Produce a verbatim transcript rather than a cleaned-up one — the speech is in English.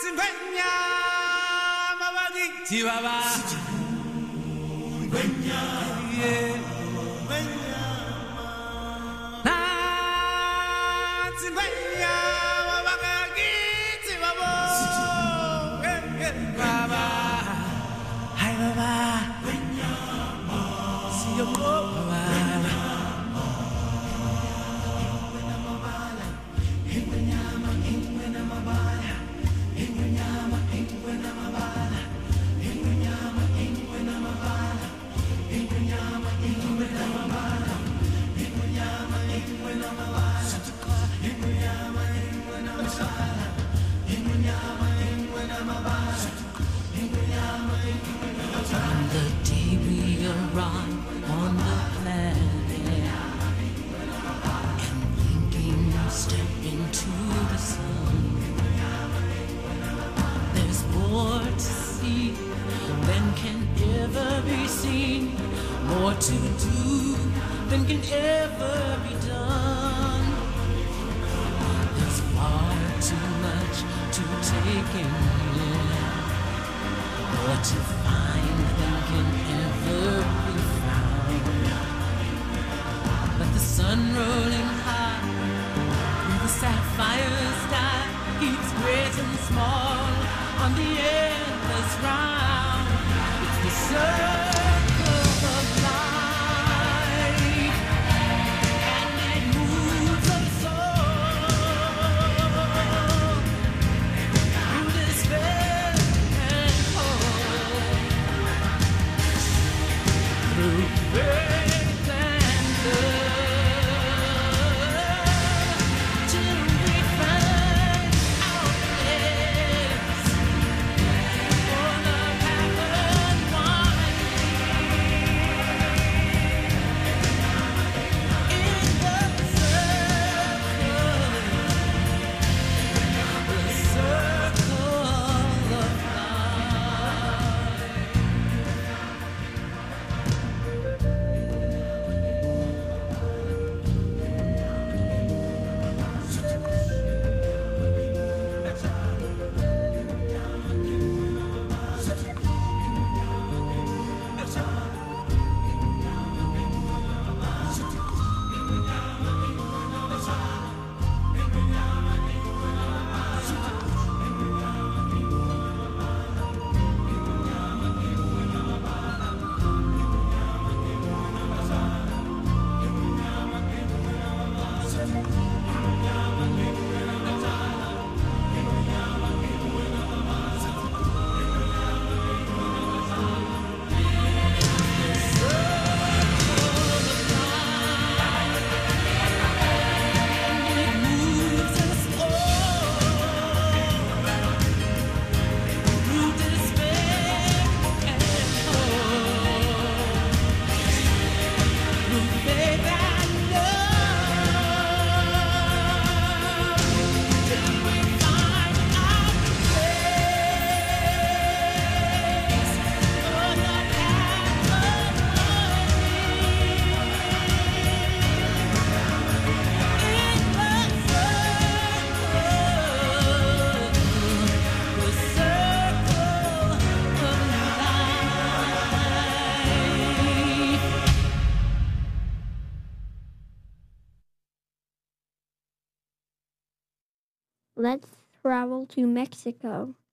Chihuahua. Yeah. More to do than can ever be done. There's far too much to take in here, more to find than can ever be found. But the sun rolling high through the sapphire sky keeps great and small on the endless round. It's the sun. Let's travel to Mexico.